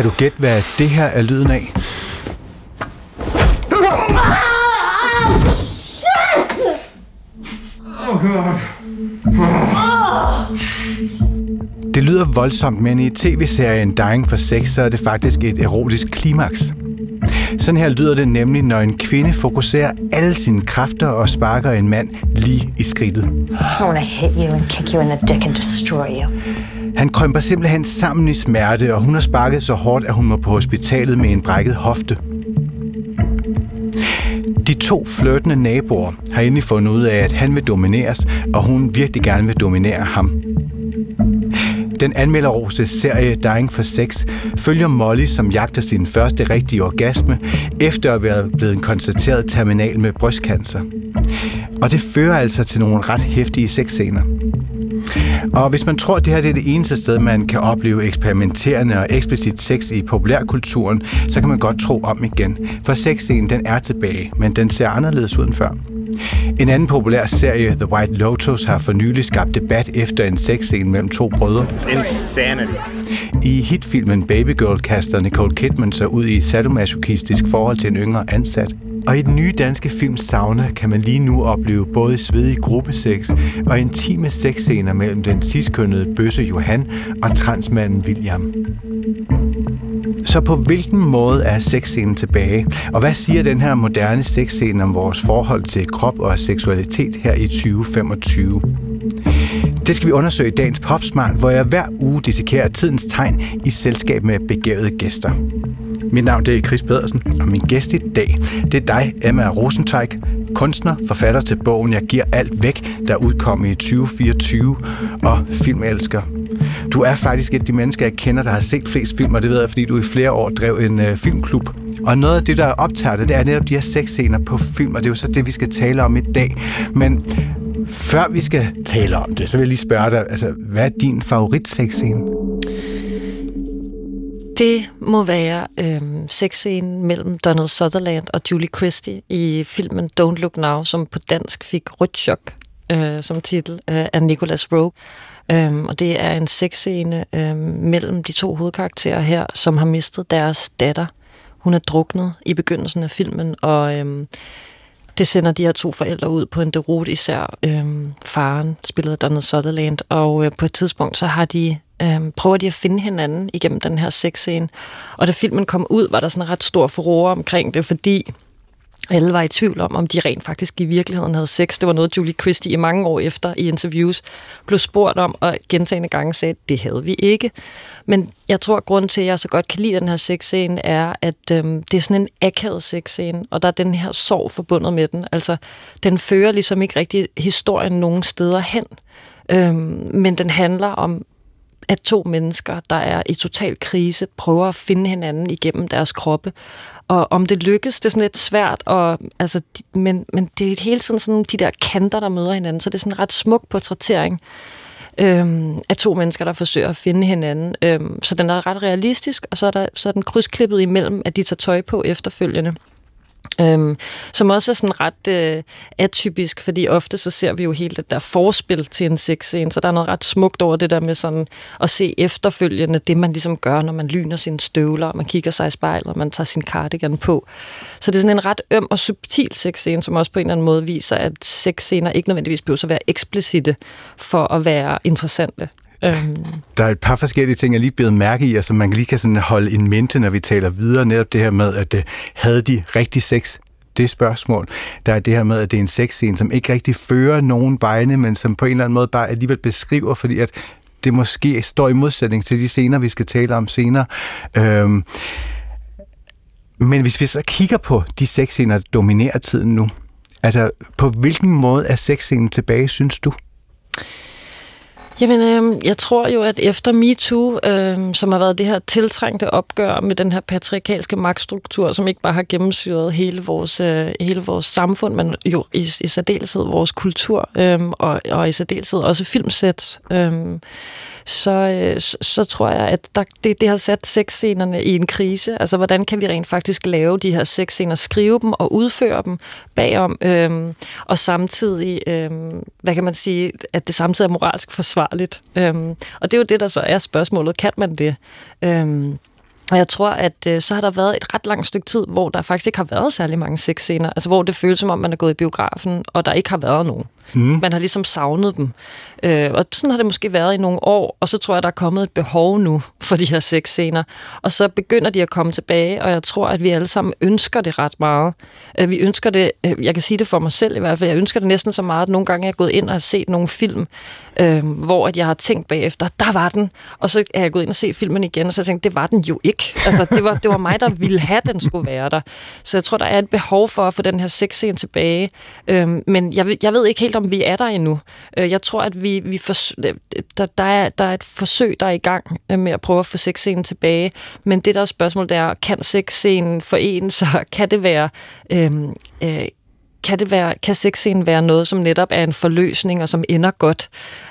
Kan du gætte, hvad det her er lyden af? Det lyder voldsomt, men i tv-serien Dying for Sex, så er det faktisk et erotisk klimaks. Sådan her lyder det nemlig, når en kvinde fokuserer alle sine kræfter og sparker en mand lige i skridtet. I want to hit you and kick you in the dick and destroy you. Han krymper simpelthen sammen i smerte, og hun har sparket så hårdt, at hun må på hospitalet med en brækket hofte. De to flirtende naboer har endelig fundet ud af, at han vil domineres, og hun virkelig gerne vil dominere ham. Den anmelderroste serie Dying for Sex følger Molly, som jagter sin første rigtige orgasme, efter at være blevet konstateret terminal med brystcancer. Og det fører altså til nogle ret heftige sexscener. Og hvis man tror, at det her er det eneste sted, man kan opleve eksperimenterende og eksplicit sex i populærkulturen, så kan man godt tro om igen. For sexscenen, den er tilbage, men den ser anderledes ud end før. En anden populær serie, The White Lotus, har for nylig skabt debat efter en sexscene mellem to brødre. Insanity. I hitfilmen Baby Girl kaster Nicole Kidman sig ud i sadomasochistisk forhold til en yngre ansat. Og i den nye danske film Sauna kan man lige nu opleve både svedig gruppesex og intime sexscener mellem den ciskønnede bøsse Johan og transmanden William. Så på hvilken måde er sexscenen tilbage? Og hvad siger den her moderne sexscene om vores forhold til krop og seksualitet her i 2025? Det skal vi undersøge i dagens Popsmart, hvor jeg hver uge dissekerer tidens tegn i selskab med begavede gæster. Mit navn er Chris Pedersen, og min gæst i dag, det er dig, Emma Rosenteig, kunstner, forfatter til bogen Jeg giver alt væk, der udkom i 2024, og filmelsker. Du er faktisk et af de mennesker, jeg kender, der har set flest film, og det ved jeg, fordi du i flere år drev en filmklub. Og noget af det, der optager det er netop de her sexscener på film, og det er jo så det, vi skal tale om i dag. Men før vi skal tale om det, så vil jeg lige spørge dig, altså, hvad er din favoritsexscene? Det må være sexscenen mellem Donald Sutherland og Julie Christie i filmen Don't Look Now, som på dansk fik Rødt Chok som titel af Nicholas Roeg. Og det er en sexscene mellem de to hovedkarakterer her, som har mistet deres datter. Hun er druknet i begyndelsen af filmen, og det sender de her to forældre ud på en deroute, især faren, spillet af Donald Sutherland, og på et tidspunkt så har de prøver de at finde hinanden igennem den her sexscene. Og da filmen kom ud, var der sådan en ret stor furore omkring det, fordi alle var i tvivl om de rent faktisk i virkeligheden havde sex. Det var noget, Julie Christie i mange år efter i interviews blev spurgt om, og gentagne gange sagde, at det havde vi ikke. Men jeg tror, at grunden til, at jeg så godt kan lide den her sexscene, er, at det er sådan en akavet sexscene, og der er den her sorg forbundet med den. Altså, den fører ligesom ikke rigtig historien nogen steder hen, men den handler om at to mennesker, der er i total krise, prøver at finde hinanden igennem deres kroppe. Og om det lykkes, det er sådan lidt svært, men det er hele tiden sådan de der kanter, der møder hinanden, så det er sådan en ret smuk portrættering af to mennesker, der forsøger at finde hinanden. Så den er ret realistisk, og så er den krydsklippet imellem, at de tager tøj på efterfølgende. Som også er sådan ret atypisk, fordi ofte så ser vi jo hele det der forspil til en sexscene, så der er noget ret smukt over det der med sådan at se efterfølgende det, man ligesom gør, når man lyner sine støvler, og man kigger sig i spejlet, og man tager sin cardigan på. Så det er sådan en ret øm og subtil sexscene, som også på en eller anden måde viser, at sexscener ikke nødvendigvis behøver at være eksplicite for at være interessante. Der er et par forskellige ting, jeg lige blevet mærke i, og som man lige kan sådan holde in mente, når vi taler videre. Netop det her med, at havde de rigtig sex? Det spørgsmål. Der er det her med, at det er en sexscene, som ikke rigtig fører nogen vegne, men som på en eller anden måde bare alligevel beskriver, fordi at det måske står i modsætning til de scener, vi skal tale om senere. Men hvis vi så kigger på de sexscener, der dominerer tiden nu, altså på hvilken måde er sexscenen tilbage, synes du? Jamen, jeg tror jo, at efter MeToo, som har været det her tiltrængte opgør med den her patriarkalske magtstruktur, som ikke bare har gennemsyret hele vores samfund, men jo i særdeleshed vores kultur, og i særdeleshed også filmsæt, så tror jeg, at det har sat sexscenerne i en krise. Altså, hvordan kan vi rent faktisk lave de her sexscener, skrive dem og udføre dem bagom, og samtidig, hvad kan man sige, at det samtidig er moralsk forsvarligt. Og det er jo det, der så er spørgsmålet. Kan man det? Og jeg tror, at så har der været et ret langt stykke tid, hvor der faktisk ikke har været særlig mange sexscener. Altså hvor det føles som om, man er gået i biografen, og der ikke har været nogen. Man har ligesom savnet dem. Og sådan har det måske været i nogle år, og så tror jeg, der er kommet et behov nu for de her sexscener. Og så begynder de at komme tilbage, og jeg tror, at vi alle sammen ønsker det ret meget. Vi ønsker det, jeg kan sige det for mig selv i hvert fald, jeg ønsker det næsten så meget, at nogle gange er jeg gået ind og har set nogle film, hvor at jeg har tænkt bagefter, der var den, og så er jeg gået ind og set filmen igen, og så tænkte det var den jo ikke. Altså, det var mig, der ville have, den skulle være der. Så jeg tror, der er et behov for at få den her sexscene tilbage. Men jeg ved ikke helt, om vi er der endnu. Jeg tror, at der er et forsøg, der er i gang med at prøve at få sexscenen tilbage. Men det der spørgsmål, der er, kan sexscenen forene sig? Kan sexscenen være noget, som netop er en forløsning, og som ender godt?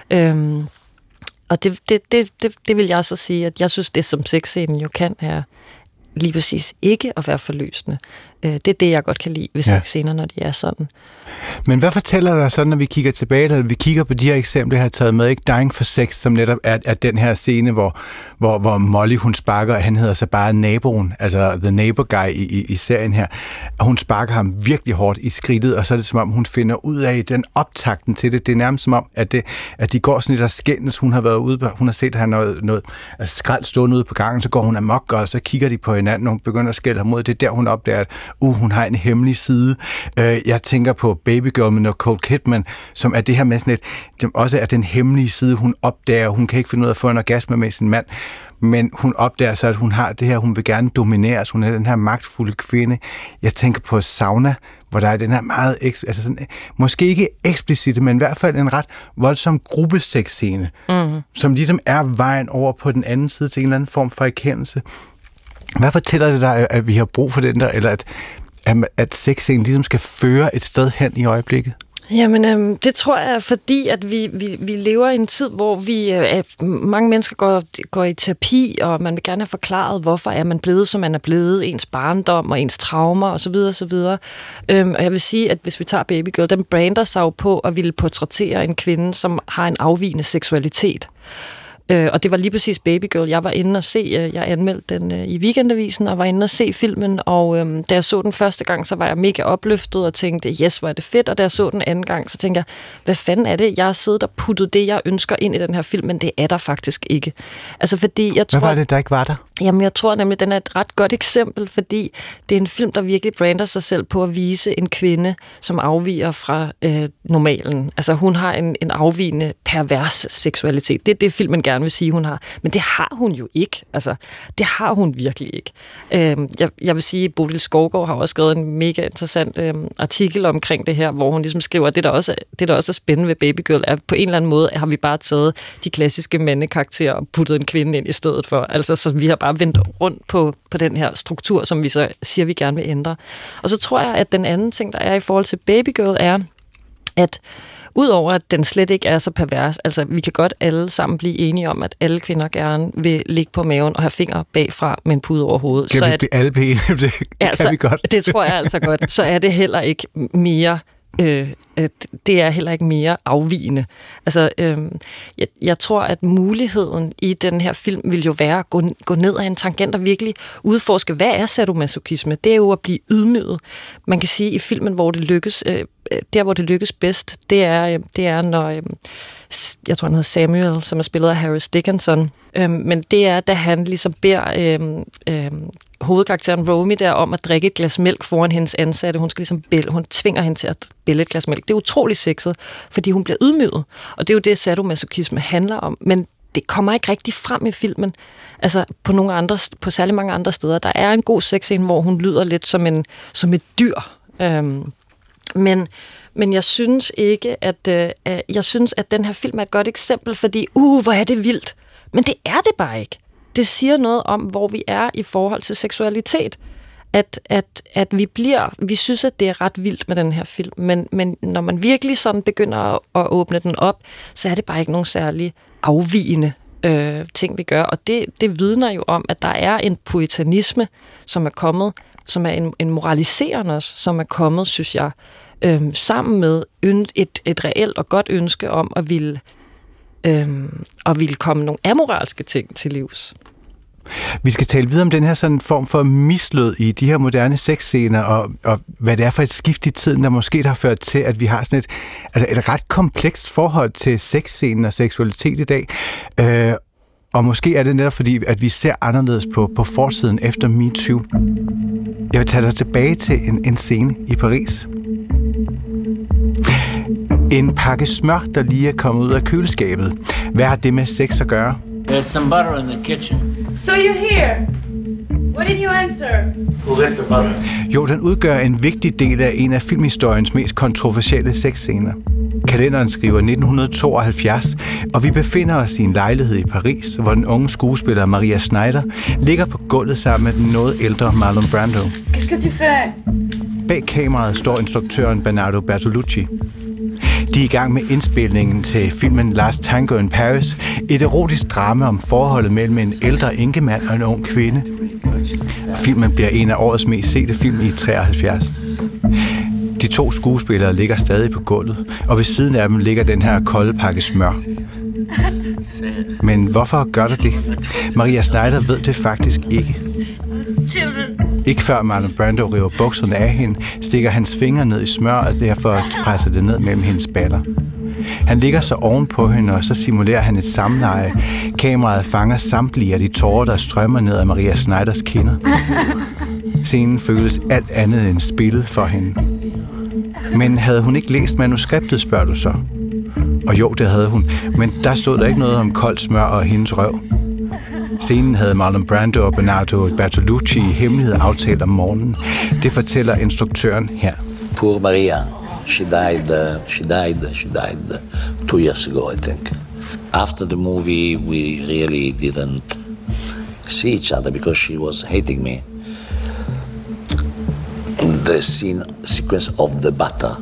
Og det vil jeg så sige, at jeg synes, det som sexscenen jo kan, er lige præcis ikke at være forløsende. Det er det, jeg godt kan lide ved sexscener, når de er sådan. Men hvad fortæller dig så, når vi kigger tilbage, eller vi kigger på de her eksempler, jeg har taget med, ikke? Dying for Sex, som netop er den her scene, hvor Molly, hun sparker, han hedder så bare naboen, altså the neighbor guy i serien her, og hun sparker ham virkelig hårdt i skridtet, og så er det som om, hun finder ud af den optakten til det. Det er nærmest som om, at de går sådan lidt og skændes. Hun har været ude, hun har set, at han noget skrald stående ude på gangen, så går hun amok, og så kigger de på hinanden, og hun begynder at skælde ham ud. Det er der, hun opdager, at hun har en hemmelig side. Jeg tænker på Baby Girl med Nicole Kidman, som er det her med sådan et, som også er den hemmelige side, hun opdager. Hun kan ikke finde ud af at få en orgasme med sin mand, men hun opdager så, at hun har det her, hun vil gerne domineres. Hun er den her magtfulde kvinde. Jeg tænker på Sauna, hvor der er den her meget, altså sådan, måske ikke eksplicite, men i hvert fald en ret voldsom gruppesexscene, som ligesom er vejen over på den anden side til en eller anden form for erkendelse. Hvad fortæller det dig, at vi har brug for den der, eller at sexscenen ligesom skal føre et sted hen i øjeblikket? Jamen, det tror jeg, fordi at vi lever i en tid, hvor mange mennesker går i terapi, og man vil gerne have forklaret, hvorfor er man blevet, som man er blevet, ens barndom og ens traumer osv. osv. Og jeg vil sige, at hvis vi tager Baby Girl, den brander sig jo på at ville portrættere en kvinde, som har en afvigende seksualitet. Og det var lige præcis Baby Girl. Jeg var inde og se, jeg anmeldte den i Weekendavisen, og var inde og se filmen, og da jeg så den første gang, så var jeg mega opløftet og tænkte, yes, hvor er det fedt, og da jeg så den anden gang, så tænkte jeg, hvad fanden er det? Jeg har siddet og puttet det, jeg ønsker ind i den her film, men det er der faktisk ikke. Altså fordi jeg tror... Hvad var det, der ikke var der? Jamen, jeg tror nemlig, den er et ret godt eksempel, fordi det er en film, der virkelig brander sig selv på at vise en kvinde, som afviger fra normalen. Altså, hun har en afvigende pervers seksualitet. Det er det, filmen gerne vil sige, hun har. Men det har hun jo ikke. Altså, det har hun virkelig ikke. Jeg vil sige, at Bodil Skovgaard har også skrevet en mega interessant artikel omkring det her, hvor hun ligesom skriver, at det der også er spændende ved Baby Girl, er på en eller anden måde, har vi bare taget de klassiske mandekarakterer og puttet en kvinde ind i stedet for. Altså, så vi har bare vendt rundt på den her struktur, som vi så siger, vi gerne vil ændre. Og så tror jeg, at den anden ting, der er i forhold til Baby Girl, er, at udover at den slet ikke er så pervers, altså vi kan godt alle sammen blive enige om, at alle kvinder gerne vil ligge på maven og have fingre bagfra med en pude over hovedet. Kan vi blive alle blive enige om det? Altså, kan vi godt. Det tror jeg altså godt. Så er det heller ikke mere... det er heller ikke mere afvigende. Altså, jeg tror, at muligheden i den her film vil jo være at gå ned ad en tangent og virkelig udforske, hvad er sadomasochisme? Det er jo at blive ydmyget. Man kan sige, i filmen, hvor det lykkes, hvor det lykkes bedst, det er når, jeg tror, han hedder Samuel, som er spillet af Harris Dickinson, men det er, da han ligesom beder hovedkarakteren Romy der om at drikke et glas mælk foran hendes ansatte. Hun skal ligesom hun tvinger hende til at bælge et glas mælk. Det er utrolig sexet, fordi hun bliver ydmyget. Og det er jo det, sadomasochisme handler om. Men det kommer ikke rigtig frem i filmen. Altså på særlig mange andre steder. Der er en god sexscene, hvor hun lyder lidt som et dyr. Men jeg synes ikke, jeg synes, at den her film er et godt eksempel, fordi hvor er det vildt. Men det er det bare ikke. Det siger noget om, hvor vi er i forhold til seksualitet. At vi synes, at det er ret vildt med den her film, men når man virkelig sådan begynder at åbne den op, så er det bare ikke nogen særlig afvigende ting, vi gør. Og det vidner jo om, at der er en puritanisme, som er kommet, som er en moraliserende også, som er kommet, synes jeg, sammen med et reelt og godt ønske om at ville komme nogle amoralske ting til livs. Vi skal tale videre om den her sådan form for mislød i de her moderne sexscener, og hvad det er for et skift i tiden, der måske har ført til, at vi har sådan et ret komplekst forhold til sexscenen og seksualitet i dag. Og måske er det netop fordi, at vi ser anderledes på forsiden efter MeToo. Jeg vil tage dig tilbage til en scene i Paris. En pakke smør, der lige er kommet ud af køleskabet. Hvad har det med sex at gøre? There's some butter in the kitchen. So you're here. What did you answer? Who lit the butter? Jo, den udgør en vigtig del af en af filmhistoriens mest kontroversielle sexscener. Kalenderen skriver 1972, og vi befinder os i en lejlighed i Paris, hvor den unge skuespiller Maria Schneider ligger på gulvet sammen med den noget ældre Marlon Brando. Qu'est-ce que tu fais? Bag kameraet står instruktøren Bernardo Bertolucci. De er i gang med indspilningen til filmen Last Tango in Paris, et erotisk drama om forholdet mellem en ældre enkemand og en ung kvinde. Filmen bliver en af årets mest sete film i 73. De to skuespillere ligger stadig på gulvet, og ved siden af dem ligger den her kolde pakke smør. Men hvorfor gør der det? Maria Schneider ved det faktisk ikke. Ikke før Marlon Brando river bukserne af hende, stikker hans fingre ned i smør, og derfor presser det ned mellem hendes baller. Han ligger så ovenpå hende, og så simulerer han et samleje. Kameraet fanger samtlige af de tårer, der strømmer ned af Maria Schneiders kinder. Scenen føles alt andet end spillet for hende. Men havde hun ikke læst manuskriptet, spørger du så? Og jo, det havde hun, men der stod der ikke noget om koldt smør og hendes røv. Scenen havde Marlon Brando og Bernardo Bertolucci i hemmelighed aftalt om morgenen. Det fortæller instruktøren her. Poor Maria. She died 2 years ago, I think. After the movie, we really didn't see each other because she was hating me. The sequence of the butter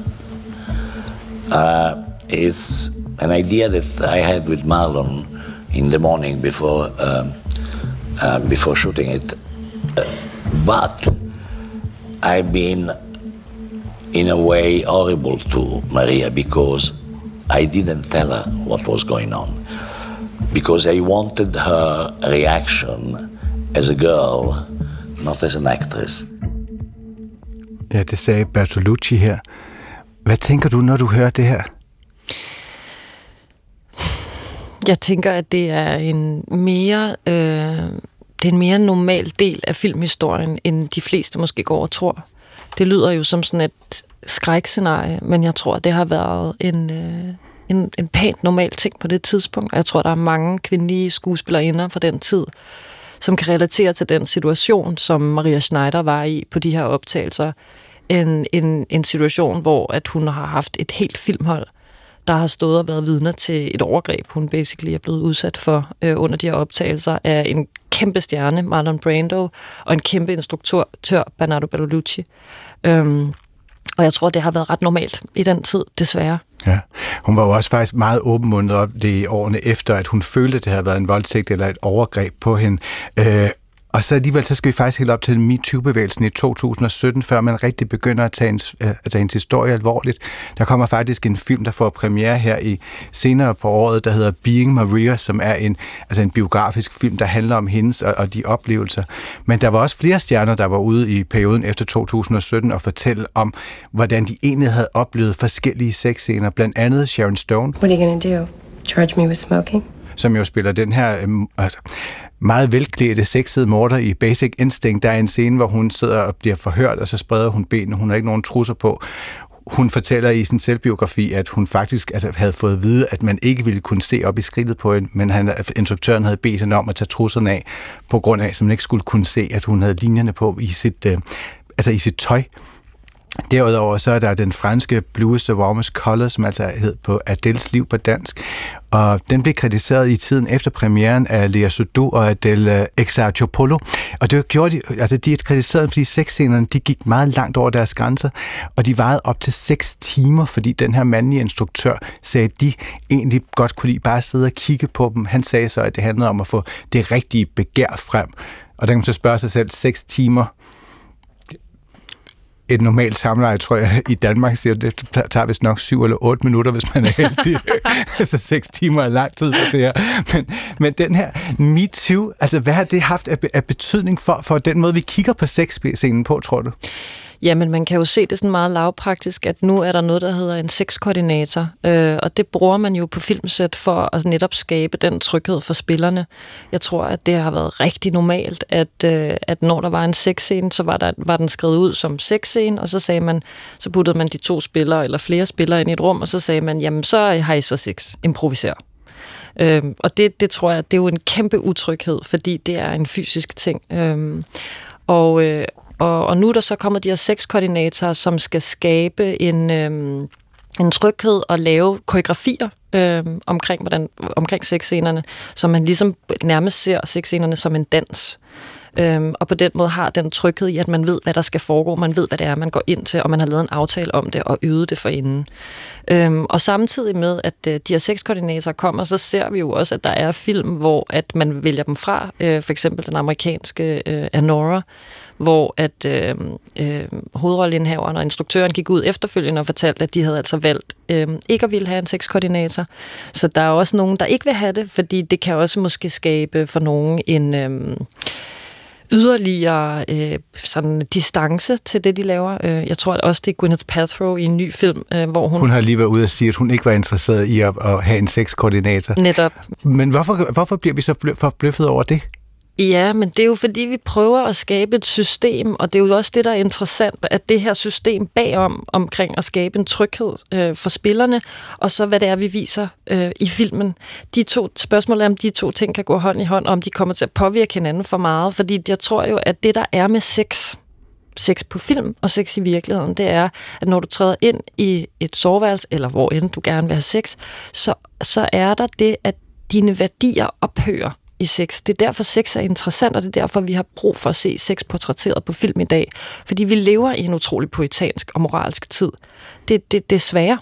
is an idea that I had with Marlon in the morning before shooting it. But I've been, in a way, horrible to Maria because I didn't tell her what was going on. Because I wanted her reaction as a girl, not as an actress. Ja, det sagde Bertolucci her. Hvad tænker du, når du hører det her? Jeg tænker, at det er en mere normal del af filmhistorien, end de fleste måske går og tror. Det lyder jo som sådan et skrækscenarie, men jeg tror, det har været en pænt normal ting på det tidspunkt. Og jeg tror, der er mange kvindelige skuespillerinder fra den tid, som kan relatere til den situation, som Maria Schneider var i på de her optagelser. En situation, hvor at hun har haft et helt filmhold, der har stået og været vidner til et overgreb, hun basically er blevet udsat for under de her optagelser af en kæmpe stjerne, Marlon Brando, og en kæmpe instruktør, Bernardo Bertolucci. Og jeg tror, det har været ret normalt i den tid, desværre. Ja, hun var jo også faktisk meget åbenmundet op det i årene efter, at hun følte, at det havde været en voldtægt eller et overgreb på hende. Og så alligevel, så skal vi faktisk helt op til MeToo-bevægelsen i 2017, før man rigtig begynder at tage hendes historie alvorligt. Der kommer faktisk en film, der får premiere her i senere på året, der hedder Being Maria, som er en biografisk film, der handler om hendes og de oplevelser. Men der var også flere stjerner, der var ude i perioden efter 2017 og fortælle om, hvordan de egentlig havde oplevet forskellige sexscener. Blandt andet Sharon Stone. What are you gonna do? Charge me with smoking? Som jo spiller den her meget velklædte, sexede morder i Basic Instinct. Der er en scene, hvor hun sidder og bliver forhørt, og så spreder hun benene. Hun har ikke nogen trusser på. Hun fortæller i sin selvbiografi, at hun faktisk havde fået at vide, at man ikke ville kunne se op i skridtet på hende, men instruktøren havde bedt hende om at tage trusserne af, på grund af, at man ikke skulle kunne se, at hun havde linjerne på i sit tøj. Derudover så er der den franske Blue is the warmest color, som altså hed på Adèles liv på dansk, og den blev kritiseret i tiden efter premieren af Lea Seydoux og Adèle Exarchopoulos, og det gjorde de kritiserede, fordi sexscenerne, de gik meget langt over deres grænser, og de varede op til 6 timer, fordi den her mandlige instruktør sagde, at de egentlig godt kunne lide bare at sidde og kigge på dem. Han sagde så, at det handlede om at få det rigtige begær frem, og der kan man så spørge sig selv, 6 timer. et normalt samleje, tror jeg, i Danmark siger, det tager vist nok 7 eller 8 minutter, hvis man er heldig. Altså 6 timer er lang tid for det her. Men den her MeToo, altså hvad har det haft af betydning for den måde, vi kigger på sexscenen på, tror du? Jamen, man kan jo se det sådan meget lavpraktisk, at nu er der noget, der hedder en sexkoordinator, og det bruger man jo på filmsæt for at netop skabe den tryghed for spillerne. Jeg tror, at det har været rigtig normalt, at når der var en sexscene, så var den skrevet ud som sexscene, og så puttede man de 2 spillere eller flere spillere ind i et rum, og så sagde man, jamen så har I så sex, improviser. Og det tror jeg, det er jo en kæmpe utryghed, fordi det er en fysisk ting. Og nu er der så kommet de her sexkoordinatorer, som skal skabe en tryghed og lave koreografier omkring sexscenerne, så man ligesom nærmest ser sexscenerne som en dans. Og på den måde har den tryghed i, at man ved, hvad der skal foregå, man ved, hvad det er, man går ind til, og man har lavet en aftale om det og øvet det forinden. Og samtidig med, at de her sexkoordinatorer kommer, så ser vi jo også, at der er film, hvor at man vælger dem fra. For eksempel den amerikanske Anora, hvor at hovedrolleindhaveren og instruktøren gik ud efterfølgende og fortalte, at de havde altså valgt ikke at ville have en sexkoordinator. Så der er også nogen, der ikke vil have det, fordi det kan også måske skabe for nogen en yderligere sådan distance til det, de laver. Jeg tror at også, det er Gwyneth Paltrow i en ny film, hvor hun har lige været ude at sige, at hun ikke var interesseret i at have en sexkoordinator. Netop. Men hvorfor bliver vi så forbløffet over det? Ja, men det er jo fordi, vi prøver at skabe et system, og det er jo også det, der er interessant, at det her system bagom omkring at skabe en tryghed for spillerne, og så hvad det er, vi viser i filmen. Spørgsmålet er, om de 2 ting kan gå hånd i hånd, og om de kommer til at påvirke hinanden for meget, fordi jeg tror jo, at det, der er med sex på film og sex i virkeligheden, det er, at når du træder ind i et soveværelse, eller hvor end du gerne vil have sex, så er der det, at dine værdier ophører i sex. Det er derfor, sex er interessant, og det er derfor, vi har brug for at se sex portrætteret på film i dag. Fordi vi lever i en utrolig puritansk og moralsk tid. Det er svære.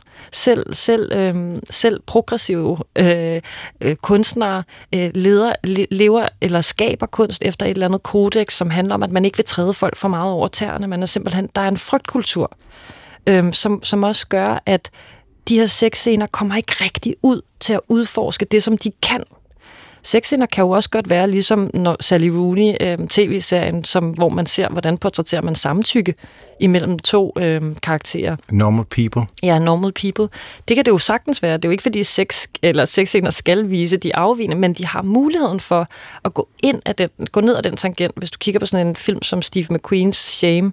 Selv progressive kunstnere lever eller skaber kunst efter et eller andet kodex, som handler om, at man ikke vil træde folk for meget over tæerne. Man er simpelthen, der er en frygtkultur, som også gør, at de her sexscener kommer ikke rigtig ud til at udforske det, som de kan. Sexscener kan jo også godt være ligesom når Sally Rooney, tv-serien, hvor man ser, hvordan portrætterer man samtykke imellem 2 karakterer. Normal people. Ja, normal people. Det kan det jo sagtens være. Det er jo ikke, fordi sexscener skal vise de afvigende, men de har muligheden for at gå ned ad den tangent. Hvis du kigger på sådan en film som Steve McQueen's Shame,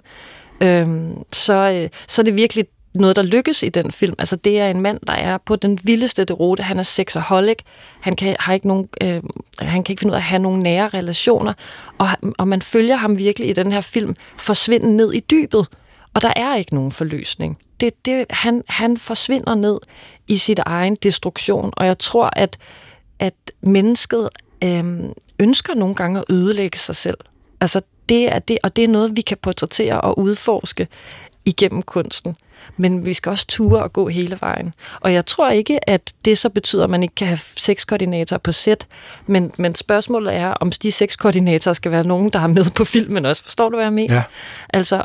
så er det virkelig noget, der lykkes i den film. Altså, det er en mand, der er på den vildeste deroute. Han er sexaholic. Han kan ikke finde ud af at have nogle nære relationer. Og man følger ham virkelig i den her film forsvinde ned i dybet. Og der er ikke nogen forløsning. Han forsvinder ned i sit egen destruktion. Og jeg tror, at mennesket ønsker nogle gange at ødelægge sig selv. Altså, det er det, og det er noget, vi kan portrættere og udforske igennem kunsten. Men vi skal også ture og gå hele vejen. Og jeg tror ikke, at det så betyder, at man ikke kan have sexkoordinatorer på sæt. Men spørgsmålet er, om de sexkoordinatorer skal være nogen, der er med på filmen også. Forstår du, hvad jeg mener? Ja. Altså,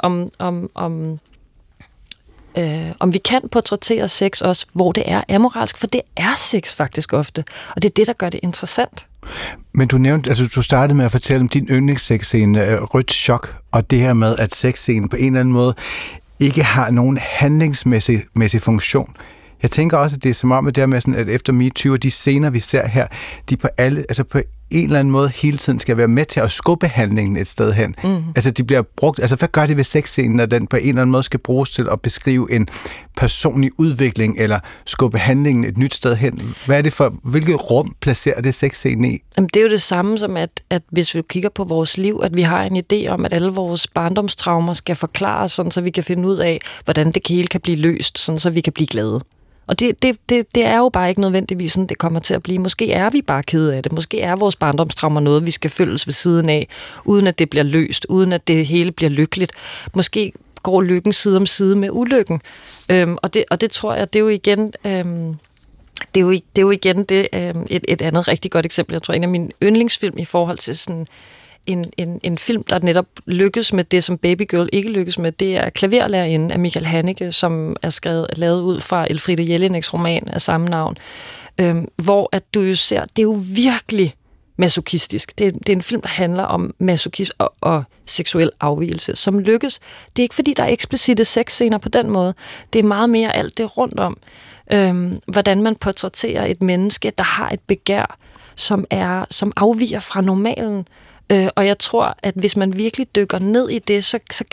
om vi kan portrættere sex også, hvor det er amoralsk, for det er sex faktisk ofte. Og det er det, der gør det interessant. Men du startede med at fortælle om din yndlingssexscene, Rødt Chok, og det her med, at sexscenen på en eller anden måde ikke har nogen handlingsmæssig funktion. Jeg tænker også, at det er som om, at det er med sådan, at efter MeToo og de scener, vi ser her, de på en eller anden måde hele tiden skal være med til at skubbe handlingen et sted hen. Mm. Altså, de bliver brugt. Altså, hvad gør det ved sexscenen, når den på en eller anden måde skal bruges til at beskrive en personlig udvikling eller skubbe handlingen et nyt sted hen? Hvad er det for, hvilket rum placerer det sexscenen i? Jamen, det er jo det samme som, at hvis vi kigger på vores liv, at vi har en idé om, at alle vores barndomstraumer skal forklares, sådan, så vi kan finde ud af, hvordan det hele kan blive løst, sådan, så vi kan blive glade. Og det er jo bare ikke nødvendigvis sådan, det kommer til at blive. Måske er vi bare kede af det. Måske er vores barndomstraumer noget, vi skal følges ved siden af, uden at det bliver løst, uden at det hele bliver lykkeligt. Måske går lykken side om side med ulykken. Og det tror jeg, det er jo igen... Det er jo igen et andet rigtig godt eksempel. Jeg tror, en af mine yndlingsfilm i forhold til sådan en film, der netop lykkes med det, som Baby Girl ikke lykkes med. Det er Klaverlærerinden af Michael Haneke, som er lavet ud fra Elfriede Jelineks roman af samme navn. Hvor at du jo ser, det er jo virkelig masochistisk. Det er en film, der handler om masochisme og seksuel afvigelse, som lykkes. Det er ikke, fordi der er eksplicite sexscener på den måde. Det er meget mere alt det rundt om. Hvordan man portrætterer et menneske, der har et begær, som afviger fra normalen. Og jeg tror, at hvis man virkelig dykker ned i det,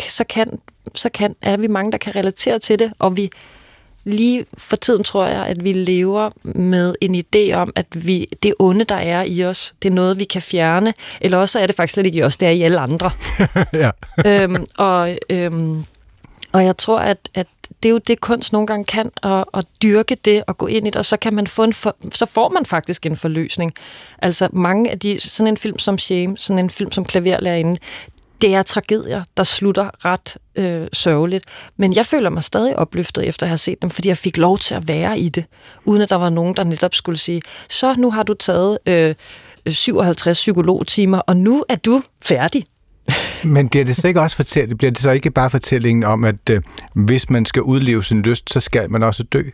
er vi mange, der kan relatere til det, og vi lige for tiden tror jeg, at vi lever med en idé om, at det onde, der er i os, det er noget, vi kan fjerne, eller også er det faktisk slet ikke i os, det er i alle andre. Ja. Og jeg tror, at det er jo det, kunst nogle gange kan, at dyrke det og gå ind i det, og så kan man så får man faktisk en forløsning. Altså mange af sådan en film som Shame, sådan en film som Klaverlærerinden, det er tragedier, der slutter ret sørgeligt. Men jeg føler mig stadig opløftet efter at have set dem, fordi jeg fik lov til at være i det, uden at der var nogen, der netop skulle sige, så nu har du taget 57 psykologtimer, og nu er du færdig. Men bliver det så ikke bare fortællingen om, at hvis man skal udleve sin lyst, så skal man også dø?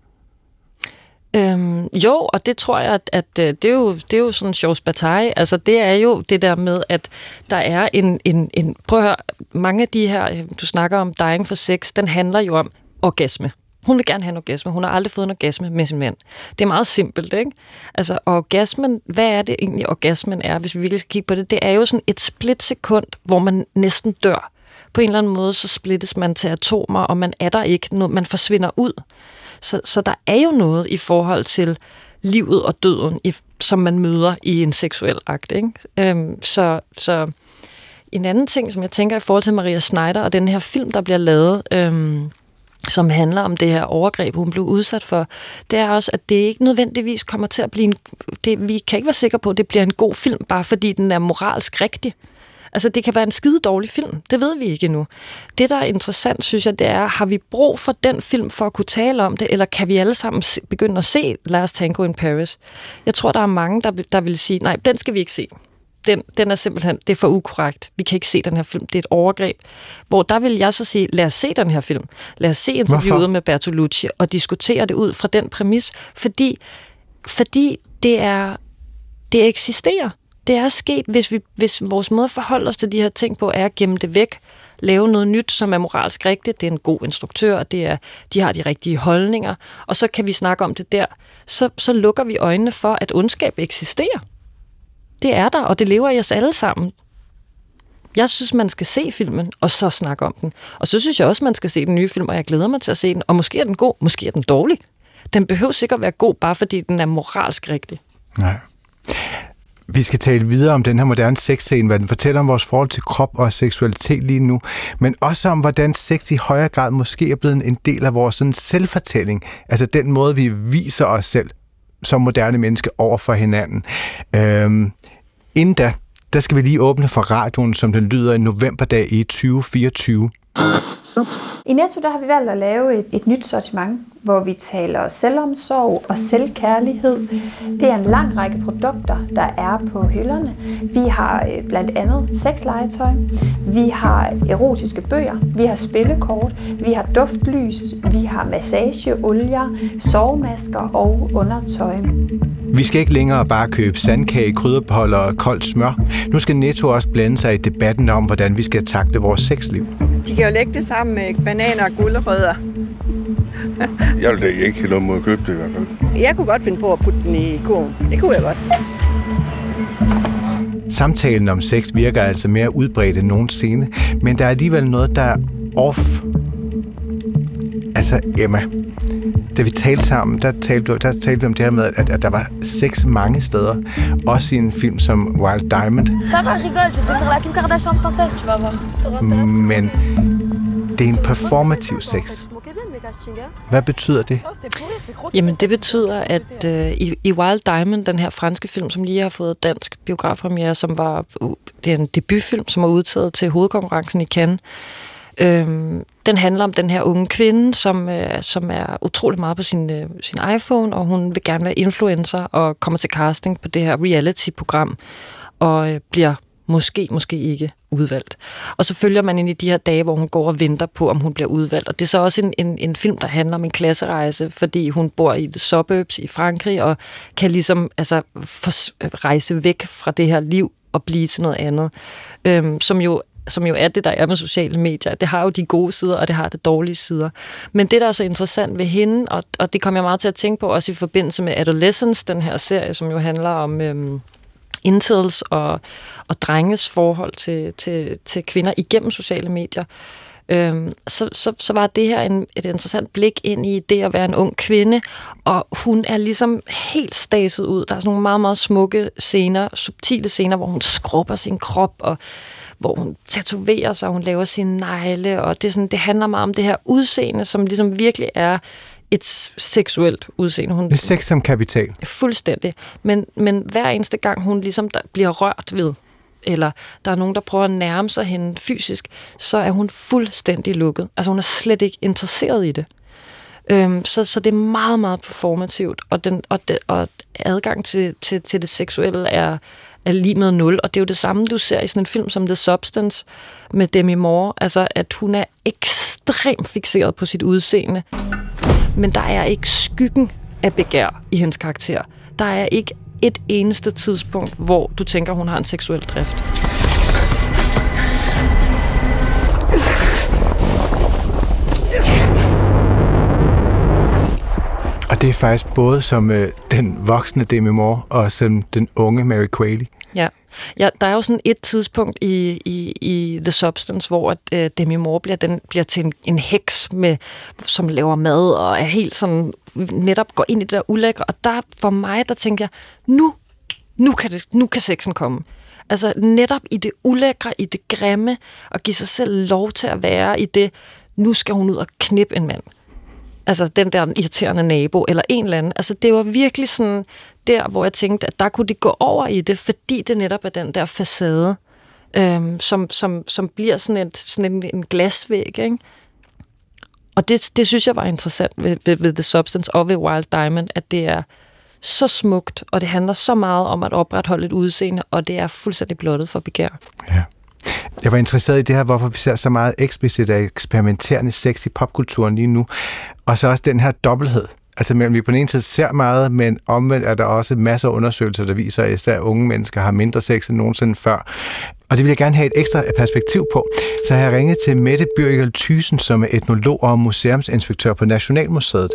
Jo, og det tror jeg, at det er jo sådan en sjovs bataille. Altså, det er jo det der med, at der er en prøv at høre, mange af de her, du snakker om dying for sex, den handler jo om orgasme. Hun vil gerne have en orgasme. Hun har aldrig fået en orgasme med sin mand. Det er meget simpelt, ikke? Altså, orgasmen, hvad er det egentlig, orgasmen er, hvis vi virkelig skal kigge på det? Det er jo sådan et splitsekund, hvor man næsten dør. På en eller anden måde, så splittes man til atomer, og man er der ikke. Man forsvinder ud. Så der er jo noget i forhold til livet og døden, som man møder i en seksuel akt, ikke? Så en anden ting, som jeg tænker i forhold til Maria Schneider og den her film, der bliver lavet, som handler om det her overgreb, hun blev udsat for, det er også, at det ikke nødvendigvis kommer til at blive vi kan ikke være sikre på, at det bliver en god film, bare fordi den er moralsk rigtig. Altså, det kan være en skide dårlig film. Det ved vi ikke endnu. Det, der er interessant, synes jeg, det er, har vi brug for den film for at kunne tale om det, eller kan vi alle sammen begynde at se Last Tango in Paris? Jeg tror, der er mange, der vil sige, nej, den skal vi ikke se. Den er simpelthen, det er for ukorrekt. Vi kan ikke se den her film. Det er et overgreb. Hvor der vil jeg så sige, lad os se den her film. Lad os se interviewet med Bertolucci og diskutere det ud fra den præmis, fordi det eksisterer. Det er sket, hvis vores måde at forholde os til de her ting på, er at gemme det væk, lave noget nyt, som er moralsk rigtigt, det er en god instruktør, de har de rigtige holdninger, og så kan vi snakke om det der, så lukker vi øjnene for, at ondskab eksisterer. Det er der, og det lever i os alle sammen. Jeg synes, man skal se filmen, og så snakke om den. Og så synes jeg også, man skal se den nye film, og jeg glæder mig til at se den. Og måske er den god, måske er den dårlig. Den behøver sikkert være god, bare fordi den er moralsk rigtig. Nej. Vi skal tale videre om den her moderne sexscene, hvad den fortæller om vores forhold til krop og seksualitet lige nu, men også om, hvordan sex i højere grad måske er blevet en del af vores sådan selvfortælling. Altså den måde, vi viser os selv som moderne mennesker over for hinanden. Inden da, der skal vi lige åbne for radioen, som den lyder en novemberdag i 2024. I Netto der har vi valgt at lave et nyt sortiment, hvor vi taler selvomsorg og selvkærlighed. Det er en lang række produkter, der er på hylderne. Vi har blandt andet sexlegetøj, vi har erotiske bøger, vi har spillekort, vi har duftlys, vi har massageolier, sovemasker og undertøj. Vi skal ikke længere bare købe sandkage, krydderboller og koldt smør. Nu skal Netto også blande sig i debatten om, hvordan vi skal takle vores sexliv. De kan jo lægge det sammen med bananer og gulerødder. Jeg vil da ikke have noget mod at købe det i hvert fald. Jeg kunne godt finde på at putte den i kurven. Det kunne jeg godt. Samtalen om sex virker altså mere udbredt end nogensinde, men der er alligevel noget, der er off. Altså, Emma, da vi talte sammen, der talte vi om det her med, at der var sex mange steder. Også i en film som Wild Diamond. Men det er en performativ sex. Hvad betyder det? Jamen, det betyder, at i Wild Diamond, den her franske film, som lige har fået dansk biografpremiere, det er en debutfilm, som er udtaget til hovedkonkurrencen i Cannes. Den handler om den her unge kvinde, som er utrolig meget på sin iPhone, og hun vil gerne være influencer og kommer til casting på det her reality-program og bliver måske ikke udvalgt. Og så følger man ind i de her dage, hvor hun går og venter på, om hun bliver udvalgt. Og det er så også en film, der handler om en klasserejse, fordi hun bor i the suburbs i Frankrig, og kan ligesom rejse væk fra det her liv og blive til noget andet. Som jo er det, der er med sociale medier. Det har jo de gode sider, og det har det dårlige sider. Men det, der er så interessant ved hende, og det kom jeg meget til at tænke på, også i forbindelse med Adolescence, den her serie, som jo handler om incels og drenges forhold til kvinder igennem sociale medier, så var det her et interessant blik ind i det at være en ung kvinde, og hun er ligesom helt staset ud. Der er sådan nogle meget, meget smukke scener, subtile scener, hvor hun skrubber sin krop, og hvor hun tatoverer sig, og hun laver sine negle, og det handler meget om det her udseende, som ligesom virkelig er et seksuelt udseende. Det er sex som kapital. Fuldstændig. Men hver eneste gang, hun ligesom bliver rørt ved, eller der er nogen, der prøver at nærme sig hende fysisk, så er hun fuldstændig lukket. Altså hun er slet ikke interesseret i det. Så det er meget, meget performativt, og adgang til det seksuelle er lige med 0, og det er jo det samme, du ser i sådan en film som The Substance med Demi Moore, altså at hun er ekstremt fikseret på sit udseende, men der er ikke skyggen af begær i hendes karakter. Der er ikke et eneste tidspunkt, hvor du tænker, hun har en seksuel drift. Og det er faktisk både som den voksne Demi Moore og som den unge Mary Qualley. Ja, der er jo sådan et tidspunkt i The Substance, hvor Demi Moore bliver til en heks, som laver mad og er helt sådan, netop går ind i det der ulækre. Og der for mig, der tænker jeg, nu kan sexen komme. Altså netop i det ulækre, i det grimme, og give sig selv lov til at være i det, nu skal hun ud og knippe en mand. Altså den der irriterende nabo, eller en eller anden. Altså det var virkelig sådan der, hvor jeg tænkte, at der kunne de gå over i det, fordi det netop er den der facade, som bliver sådan en glasvæg, ikke? Og det synes jeg var interessant ved The Substance og ved Wild Diamond, at det er så smukt, og det handler så meget om at opretholde et udseende, og det er fuldstændig blottet for begær. Ja. Jeg var interesseret i det her, hvorfor vi ser så meget eksplicit og eksperimenterende sex i popkulturen lige nu, og så også den her dobbelthed. Altså mellem vi på den ene side ser meget, men omvendt er der også masser af undersøgelser, der viser, at især unge mennesker har mindre sex end nogensinde før. Og det vil jeg gerne have et ekstra perspektiv på. Så har jeg ringet til Mette Bjørgel Thyssen, som er etnolog og museumsinspektør på Nationalmuseet.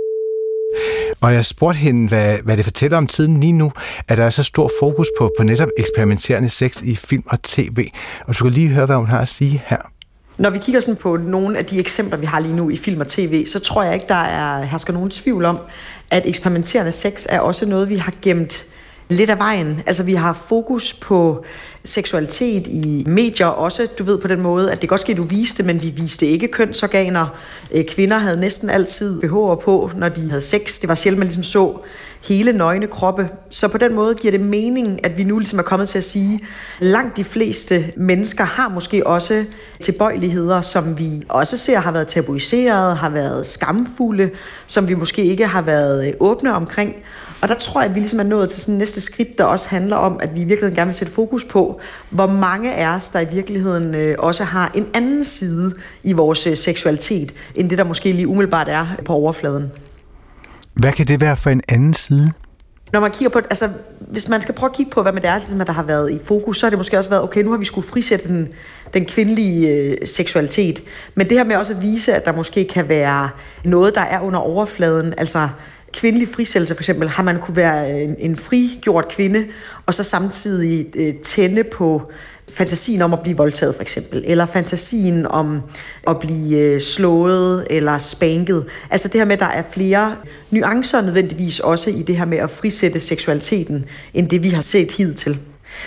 Og jeg spurgte hende, hvad det fortæller om tiden lige nu, at der er så stor fokus på netop eksperimenterende sex i film og tv. Og du kan lige høre, hvad hun har at sige her. Når vi kigger sådan på nogle af de eksempler, vi har lige nu i film og tv, så tror jeg ikke, der hersker nogen tvivl om, at eksperimenterende sex er også noget, vi har gemt lidt af vejen. Altså vi har fokus på seksualitet i medier også, du ved på den måde, at det godt ske, du viste, men vi viste ikke kønsorganer. Kvinder havde næsten altid BH'er på, når de havde sex. Det var sjældent, man ligesom så hele nøgne kroppe. Så på den måde giver det mening, at vi nu ligesom er kommet til at sige, langt de fleste mennesker har måske også tilbøjeligheder, som vi også ser har været tabuiseret, har været skamfulde, som vi måske ikke har været åbne omkring. Og der tror jeg, at vi ligesom er nået til sådan næste skridt, der også handler om, at vi i virkeligheden gerne vil sætte fokus på, hvor mange af os, der i virkeligheden også har en anden side i vores seksualitet, end det, der måske lige umiddelbart er på overfladen. Hvad kan det være for en anden side? Når man kigger på, altså hvis man skal prøve at kigge på, hvad det er, ligesom, der har været i fokus, så har det måske også været, okay, nu har vi skulle frisætte den kvindelige seksualitet. Men det her med også at vise, at der måske kan være noget, der er under overfladen, altså kvindelig frisættelse for eksempel, har man kunne være en frigjort kvinde, og så samtidig tænde på fantasien om at blive voldtaget for eksempel, eller fantasien om at blive slået eller spanket. Altså det her med, at der er flere nuancer nødvendigvis også i det her med at frisætte seksualiteten, end det vi har set hidtil.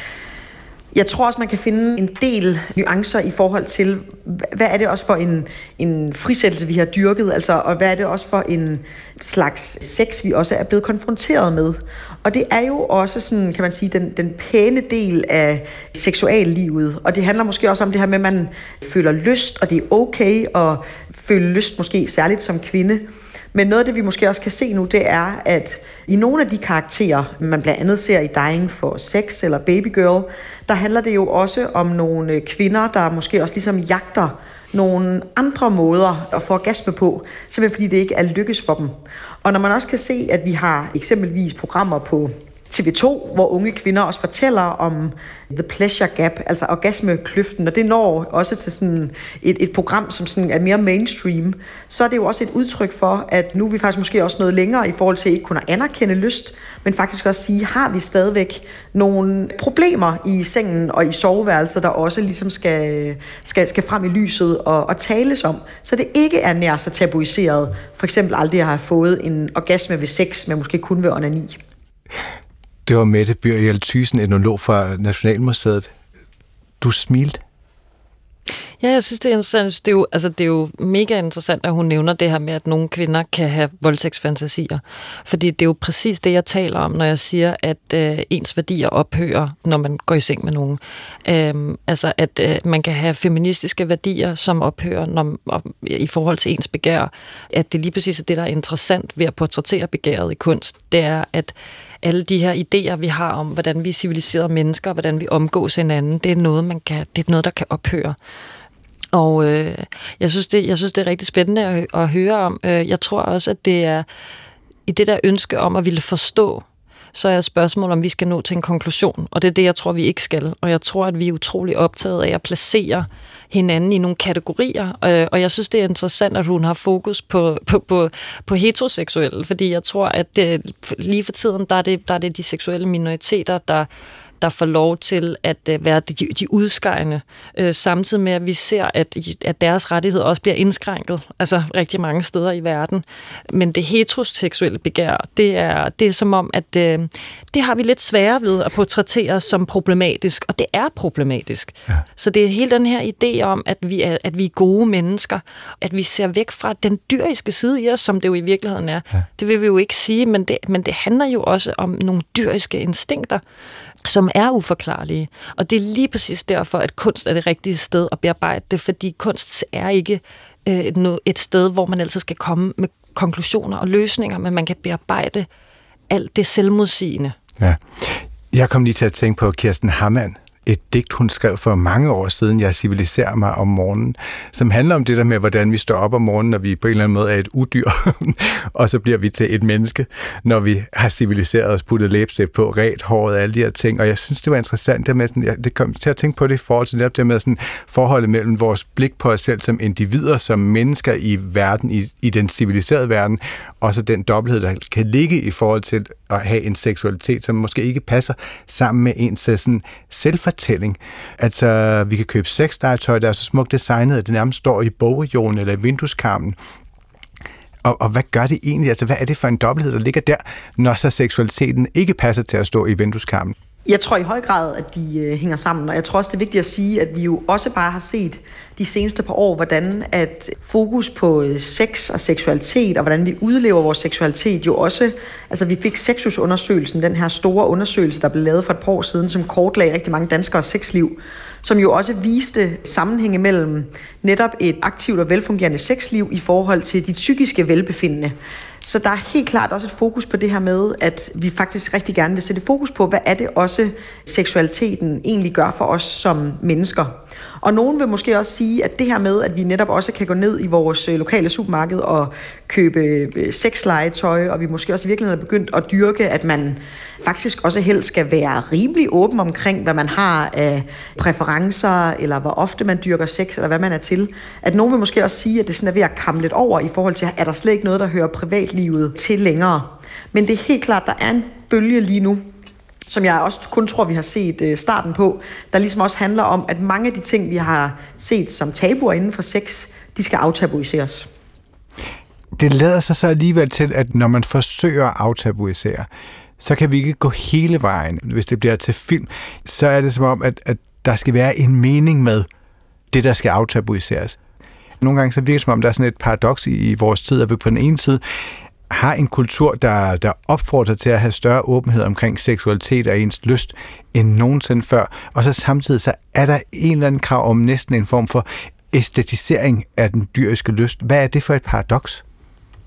Jeg tror også, man kan finde en del nuancer i forhold til, hvad er det også for en frisættelse, vi har dyrket, altså, og hvad er det også for en slags sex, vi også er blevet konfronteret med. Og det er jo også sådan, kan man sige, den pæne del af seksuallivet, og det handler måske også om det her med, at man føler lyst, og det er okay at føle lyst, måske særligt som kvinde. Men noget af det, vi måske også kan se nu, det er, at i nogle af de karakterer, man blandt andet ser i Dying for Sex eller Baby Girl, der handler det jo også om nogle kvinder, der måske også ligesom jagter nogle andre måder at få orgasme på, simpelthen fordi det ikke er lykkes for dem. Og når man også kan se, at vi har eksempelvis programmer på TV2, hvor unge kvinder også fortæller om the pleasure gap, altså orgasmekløften, og det når også til sådan et program, som sådan er mere mainstream, så er det jo også et udtryk for, at nu er vi faktisk måske også noget længere i forhold til ikke kun at anerkende lyst, men faktisk også sige, har vi stadigvæk nogle problemer i sengen og i soveværelset, der også ligesom skal frem i lyset og tales om, så det ikke er nær så tabuiseret, for eksempel aldrig at have fået en orgasme ved sex, men måske kun ved onani. Det var Mette Byriel Thyssen, etnolog fra Nationalmuseet. Du smilte. Ja, jeg synes, det er interessant. Det er jo mega interessant, at hun nævner det her med, at nogle kvinder kan have voldtægtsfantasier. Fordi det er jo præcis det, jeg taler om, når jeg siger, at ens værdier ophører, når man går i seng med nogen. Altså, at man kan have feministiske værdier, som ophører i forhold til ens begær. At det lige præcis er det, der er interessant ved at portrættere begæret i kunst. Det er, at alle de her idéer, vi har om, hvordan vi er civiliserede mennesker, hvordan vi omgås hinanden, det er noget, der kan ophøre. Og jeg synes, det er rigtig spændende at høre om. Jeg tror også, at det er i det der ønske om at ville forstå, så er spørgsmålet, om vi skal nå til en konklusion. Og det er det, jeg tror, vi ikke skal. Og jeg tror, at vi er utrolig optaget af at placere hinanden i nogle kategorier. Og jeg synes, det er interessant, at hun har fokus på heteroseksuelle, fordi jeg tror, at lige for tiden, der er det de seksuelle minoriteter, der får lov til at være de udskejende, samtidig med, at vi ser, at deres rettigheder også bliver indskrænket, altså rigtig mange steder i verden. Men det heteroseksuelle begær, det er som om, at det har vi lidt sværere ved at portrættere som problematisk, og det er problematisk. Ja. Så det er hele den her idé om, at vi er gode mennesker, at vi ser væk fra den dyriske side i os, som det jo i virkeligheden er. Ja. Det vil vi jo ikke sige, men det handler jo også om nogle dyriske instinkter, som er uforklarlige. Og det er lige præcis derfor, at kunst er det rigtige sted at bearbejde det, fordi kunst er ikke et sted, hvor man altid skal komme med konklusioner og løsninger, men man kan bearbejde alt det selvmodsigende. Ja. Jeg kom lige til at tænke på Kirsten Hammann, et digt, hun skrev for mange år siden, Jeg civiliserer mig om morgenen, som handler om det der med, hvordan vi står op om morgenen, når vi på en eller anden måde er et udyr, og så bliver vi til et menneske, når vi har civiliseret os, puttet læbestift på, ret håret, alle de her ting. Og jeg synes, det var interessant, det med sådan, det kom til at tænke på det i forhold til det med sådan forholdet mellem vores blik på os selv som individer, som mennesker i verden, i den civiliserede verden, og så den dobbelthed, der kan ligge i forhold til at have en seksualitet, som måske ikke passer sammen med ens sådan selvfortælling. Altså, vi kan købe sexlegetøj, der er så smukt designet, at det nærmest står i bogreolen eller i vindueskarmen. Og hvad gør det egentlig? Altså, hvad er det for en dobbelthed, der ligger der, når så seksualiteten ikke passer til at stå i vindueskarmen? Jeg tror i høj grad, at de hænger sammen, og jeg tror også, det er vigtigt at sige, at vi jo også bare har set de seneste par år, hvordan at fokus på sex og seksualitet, og hvordan vi udlever vores seksualitet jo også, altså vi fik Sexus-undersøgelsen, den her store undersøgelse, der blev lavet for et par år siden, som kortlagde rigtig mange danskeres sexliv, som jo også viste sammenhænge mellem netop et aktivt og velfungerende sexliv i forhold til dit psykiske velbefindende. Så der er helt klart også et fokus på det her med, at vi faktisk rigtig gerne vil sætte fokus på, hvad er det også seksualiteten egentlig gør for os som mennesker. Og nogen vil måske også sige, at det her med, at vi netop også kan gå ned i vores lokale supermarked og købe sexlegetøj, og vi måske også i virkeligheden er begyndt at dyrke, at man faktisk også helst skal være rimelig åben omkring, hvad man har af præferencer, eller hvor ofte man dyrker sex, eller hvad man er til. At nogen vil måske også sige, at det sådan er ved at kamme lidt over i forhold til, at der slet ikke noget, der hører privatlivet til længere. Men det er helt klart, der er en bølge lige nu, som jeg også kun tror, vi har set starten på, der ligesom også handler om, at mange af de ting, vi har set som tabuer inden for sex, de skal aftabuiseres. Det lader sig så alligevel til, at når man forsøger at aftabuisere, så kan vi ikke gå hele vejen. Hvis det bliver til film, så er det som om, at der skal være en mening med det, der skal aftabuiseres. Nogle gange så virker det som om, der er sådan et paradoks i vores tid, at vi på den ene side har en kultur, der opfordrer til at have større åbenhed omkring seksualitet og ens lyst end nogensinde før. Og så samtidig så er der en eller anden krav om næsten en form for æstetisering af den dyriske lyst. Hvad er det for et paradoks?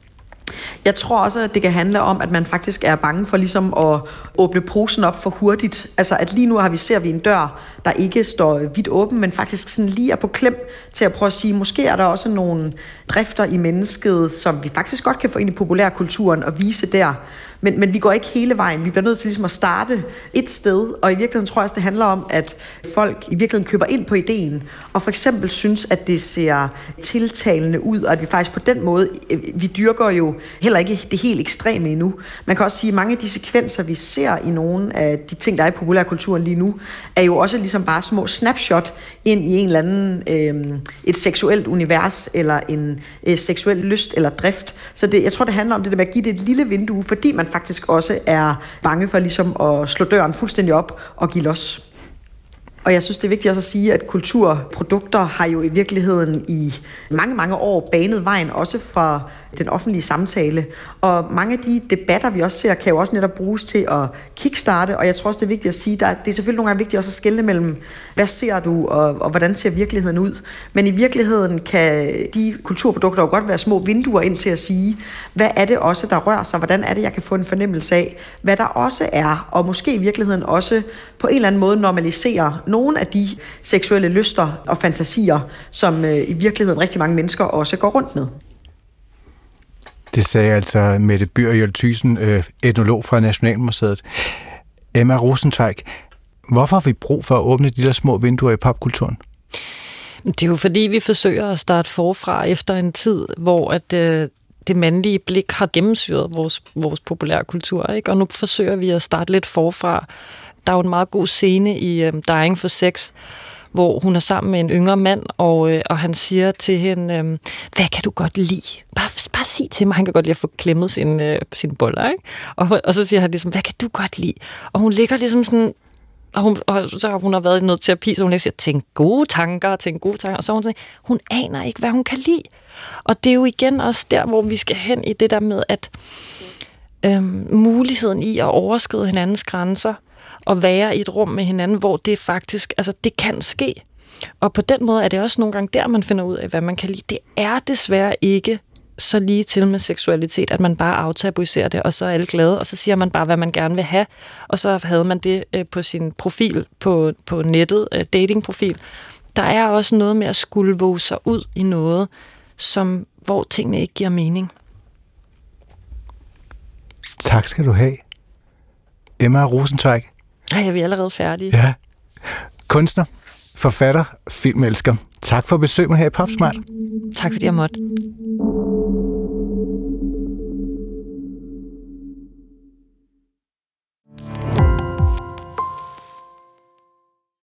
Jeg tror også, at det kan handle om, at man faktisk er bange for ligesom at åbne posen op for hurtigt. Altså at lige nu ser vi en dør, der ikke står vidt åben, men faktisk sådan lige er på klem til at prøve at sige, måske er der også nogle drifter i mennesket, som vi faktisk godt kan få ind i populærkulturen og vise der. Men vi går ikke hele vejen. Vi bliver nødt til ligesom at starte et sted, og i virkeligheden tror jeg også, det handler om, at folk i virkeligheden køber ind på ideen, og for eksempel synes, at det ser tiltalende ud, og at vi faktisk på den måde, vi dyrker jo heller ikke det helt ekstreme endnu. Man kan også sige, at mange af de sekvenser, vi ser i nogle af de ting, der er i populærkulturen lige nu, er jo også ligesom bare små snapshot ind i en eller anden, et seksuelt univers, eller en seksuel lyst eller drift. Så jeg tror, det handler om det der med at give det et lille vindue, fordi man faktisk også er bange for ligesom at slå døren fuldstændig op og give los. Og jeg synes, det er vigtigt også at sige, at kulturprodukter har jo i virkeligheden i mange, mange år banet vejen, også for den offentlige samtale. Og mange af de debatter, vi også ser, kan jo også netop bruges til at kickstarte, og jeg tror også, det er vigtigt at sige, at det er selvfølgelig nogle gange vigtigt også at skelne mellem, hvad ser du, og hvordan ser virkeligheden ud. Men i virkeligheden kan de kulturprodukter jo godt være små vinduer ind til at sige, hvad er det også, der rører sig, hvordan er det, jeg kan få en fornemmelse af, hvad der også er, og måske i virkeligheden også på en eller anden måde normalisere nogle af de seksuelle lyster og fantasier, som i virkeligheden rigtig mange mennesker også går rundt med. Det sagde altså Mette Byriel Thyssen, etnolog fra Nationalmuseet. Emma Rosenzweig, hvorfor har vi brug for at åbne de der små vinduer i popkulturen? Det er jo fordi, vi forsøger at starte forfra efter en tid, hvor at det mandlige blik har gennemsyret vores populære kultur, ikke? Og nu forsøger vi at starte lidt forfra. Der er jo en meget god scene i Dying for Sex, hvor hun er sammen med en yngre mand, og han siger til hende, hvad kan du godt lide? Bare sig til mig, han kan godt lide at få klemmet sine boller, ikke? Og så siger han ligesom, hvad kan du godt lide? Og hun ligger ligesom sådan, og så har hun været i noget terapi, så hun siger, tænk gode tanker, og så hun siger, hun aner ikke, hvad hun kan lide. Og det er jo igen også der, hvor vi skal hen i det der med, at muligheden i at overskride hinandens grænser, og være i et rum med hinanden, hvor det faktisk, altså det kan ske. Og på den måde er det også nogle gange der, man finder ud af, hvad man kan lide. Det er desværre ikke så lige til med seksualitet, at man bare aftabuiserer det, og så er alle glade, og så siger man bare, hvad man gerne vil have, og så havde man det på sin profil på nettet, datingprofil. Der er også noget med at skulle våge sig ud i noget, hvor tingene ikke giver mening. Tak skal du have. Emma Rosenzweig. Ej, er vi allerede færdige? Ja. Kunstner, forfatter, filmelsker. Tak for besøget her i PopSmart. Tak fordi jeg måtte.